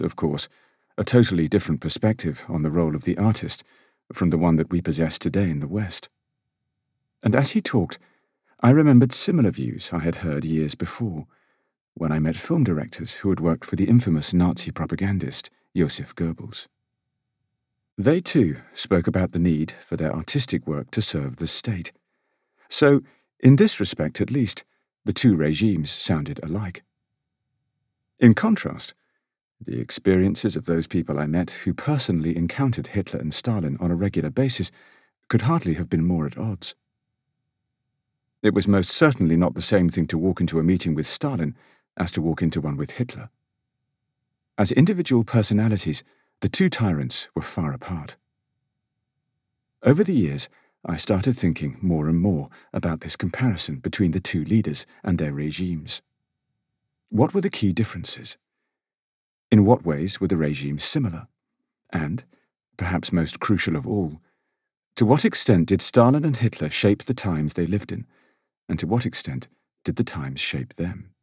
of course, a totally different perspective on the role of the artist from the one that we possess today in the West. And as he talked, I remembered similar views I had heard years before, when I met film directors who had worked for the infamous Nazi propagandist Joseph Goebbels. They too spoke about the need for their artistic work to serve the state. So, in this respect at least, the two regimes sounded alike. In contrast, the experiences of those people I met who personally encountered Hitler and Stalin on a regular basis could hardly have been more at odds. It was most certainly not the same thing to walk into a meeting with Stalin as to walk into one with Hitler. As individual personalities, the two tyrants were far apart. Over the years, I started thinking more and more about this comparison between the two leaders and their regimes. What were the key differences? In what ways were the regimes similar? And, perhaps most crucial of all, to what extent did Stalin and Hitler shape the times they lived in, and to what extent did the times shape them?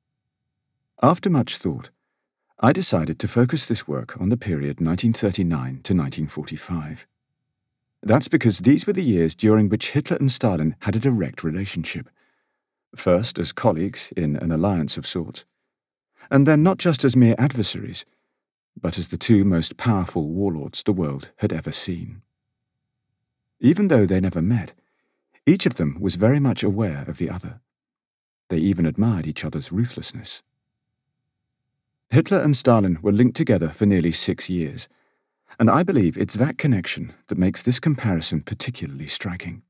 After much thought, I decided to focus this work on the period 1939 to 1945. That's because these were the years during which Hitler and Stalin had a direct relationship, first as colleagues in an alliance of sorts, and then not just as mere adversaries, but as the two most powerful warlords the world had ever seen. Even though they never met, each of them was very much aware of the other. They even admired each other's ruthlessness. Hitler and Stalin were linked together for nearly 6 years, and I believe it's that connection that makes this comparison particularly striking.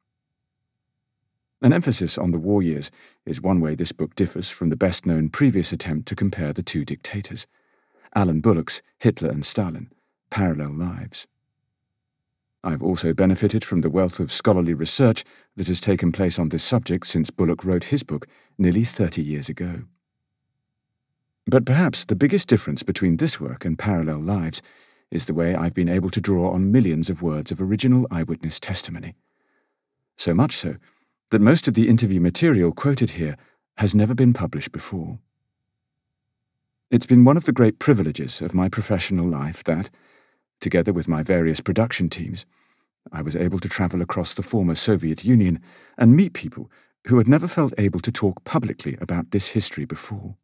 An emphasis on the war years is one way this book differs from the best-known previous attempt to compare the two dictators, Alan Bullock's Hitler and Stalin, Parallel Lives. I've also benefited from the wealth of scholarly research that has taken place on this subject since Bullock wrote his book nearly 30 years ago. But perhaps the biggest difference between this work and Parallel Lives is the way I've been able to draw on millions of words of original eyewitness testimony. So much so that most of the interview material quoted here has never been published before. It's been one of the great privileges of my professional life that, together with my various production teams, I was able to travel across the former Soviet Union and meet people who had never felt able to talk publicly about this history before.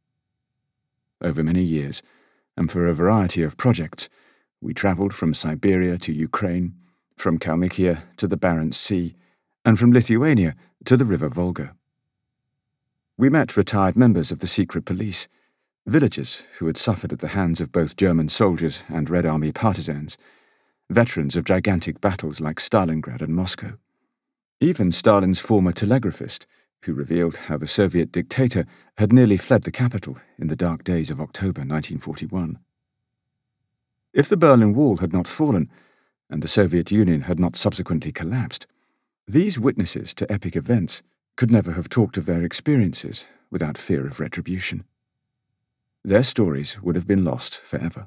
Over many years, and for a variety of projects, we travelled from Siberia to Ukraine, from Kalmykia to the Barents Sea, and from Lithuania to the River Volga. We met retired members of the secret police, villagers who had suffered at the hands of both German soldiers and Red Army partisans, veterans of gigantic battles like Stalingrad and Moscow, even Stalin's former telegraphist, who revealed how the Soviet dictator had nearly fled the capital in the dark days of October 1941. If the Berlin Wall had not fallen, and the Soviet Union had not subsequently collapsed, these witnesses to epic events could never have talked of their experiences without fear of retribution. Their stories would have been lost forever.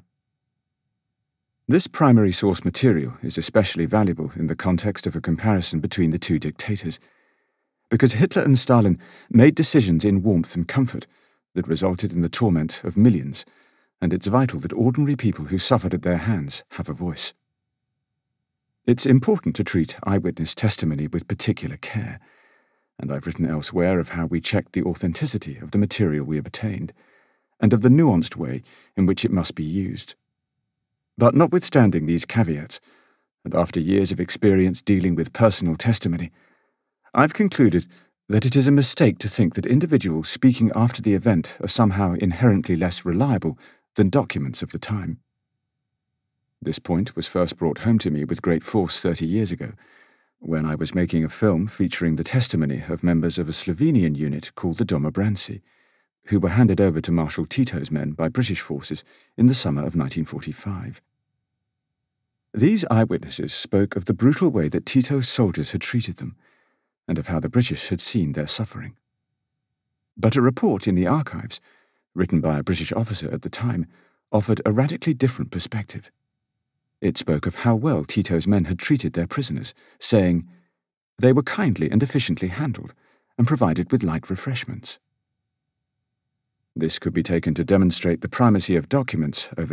This primary source material is especially valuable in the context of a comparison between the two dictators, because Hitler and Stalin made decisions in warmth and comfort that resulted in the torment of millions, and it's vital that ordinary people who suffered at their hands have a voice. It's important to treat eyewitness testimony with particular care, and I've written elsewhere of how we checked the authenticity of the material we obtained, and of the nuanced way in which it must be used. But notwithstanding these caveats, and after years of experience dealing with personal testimony, I've concluded that it is a mistake to think that individuals speaking after the event are somehow inherently less reliable than documents of the time. This point was first brought home to me with great force 30 years ago, when I was making a film featuring the testimony of members of a Slovenian unit called the Domobranci, who were handed over to Marshal Tito's men by British forces in the summer of 1945. These eyewitnesses spoke of the brutal way that Tito's soldiers had treated them, and of how the British had seen their suffering. But a report in the archives, written by a British officer at the time, offered a radically different perspective. It spoke of how well Tito's men had treated their prisoners, saying, "They were kindly and efficiently handled, and provided with light refreshments." This could be taken to demonstrate the primacy of documents over